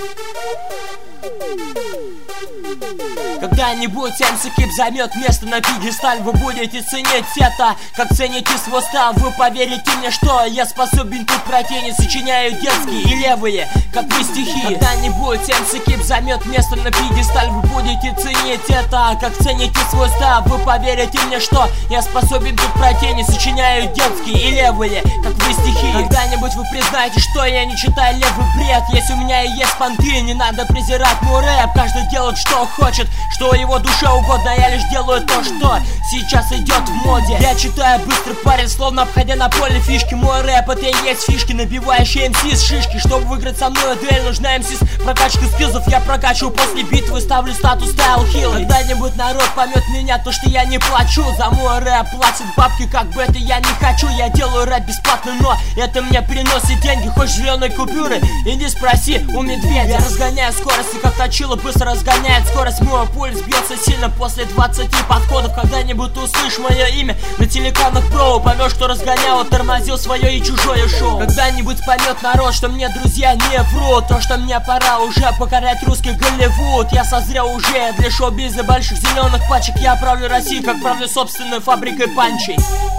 Когда-нибудь MC Kip займет место на пьедесталь, вы будете ценить это, как цените свой став. Вы поверите мне, что я способен тут про тени, сочиняю детские и левые, как вы стихи. Когда-нибудь MC Kip займет место на пьедесталь, вы будете ценить это, как цените свой став. Вы поверите мне, что я способен тут про тени, сочиняю детские и левые, как вы стихи. Когда-нибудь вы признаете, что я не читаю левый бред. Если у меня и есть понты, не надо презирать мой рэп. Каждый делает, что хочет, что его душе угодно. Я лишь делаю то, что сейчас идет в моде. Я читаю быстрый парень, словно обходя на поле фишки. Мой рэп это и есть фишки, набивающие MC с шишки. Чтобы выиграть со мной дуэль, нужна MC с прокачкой скиллзов. Я прокачиваю после битвы, ставлю статус стайл хилл. Когда-нибудь народ поймет меня, то что я не плачу. За мой рэп платят бабки, как бы это я не хочу. Я делаю рэп бесплатно, но это мне приносит деньги. Хочешь зеленой купюры? Иди спроси у медведя. Я разгоняю скорость, и как точила быстро разгоняет скорость. Мой пульс бьется сильно после 20 подходов. Когда-нибудь ты услышишь мое имя на телеканах Про, поймешь, что разгонял, тормозил свое и чужое шоу. Когда-нибудь поймет народ, что мне друзья не врут, то что мне пора уже покорять русский Голливуд. Я созрел уже для шоу-биза больших зеленых пачек. Я правлю Россию, как правлю собственной фабрикой панчей.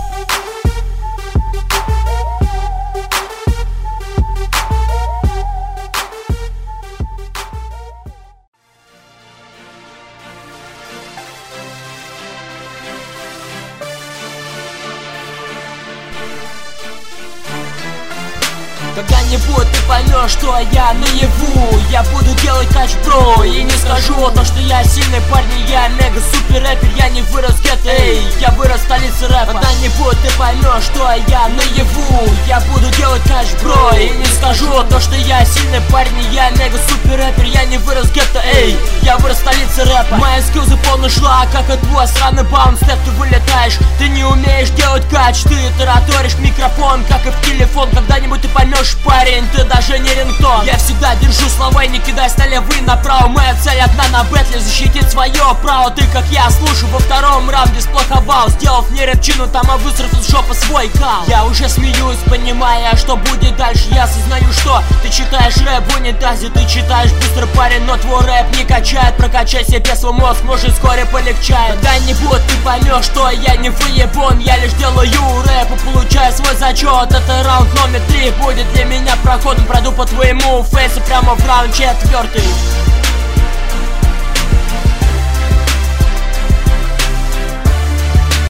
Когда-нибудь ты поймешь, что я наяву. Я буду делать кач-бро и не скажу то, что я сильный парень. Я мега-супер рэпер, я не вырос где-то, эй, я вырос в столице рэпа. Когда-нибудь ты поймешь, что я наяву. Я буду делать кач-бро и не скажу то, что я сильный парень. Я мега-супер рэпер, я не вырос где-то, эй, я вырос в столице рэпа. Мои скиллзы полный шлак, как и твой сраный баунстеп. Ты вылетаешь, ты не умеешь делать кач. Ты тараторишь микрофон, как и в телефон. Когда-нибудь ты поймешь, парень, ты даже не рингтон. Я всегда держу слова и не кидай налево и направо. Моя цель одна на бэтле, защитить свое право. Ты как я, слушай во втором раунде сплоховал, сделав не рэпчину, там высрав из жопы свой кал. Я уже смеюсь, понимая, что будет дальше. Я осознаю, что ты читаешь рэп в унитазе. Ты читаешь быстро, парень, но твой рэп не качает. Прокачай себе свой мозг, может вскоре полегчает. Когда-нибудь ты поймешь, что я не выебон. Я лишь делаю рэп и получаю свой зачет. Это раунд номер 3 будет для меня проходом. Пройду по твоему фейсу прямо в раунд 4.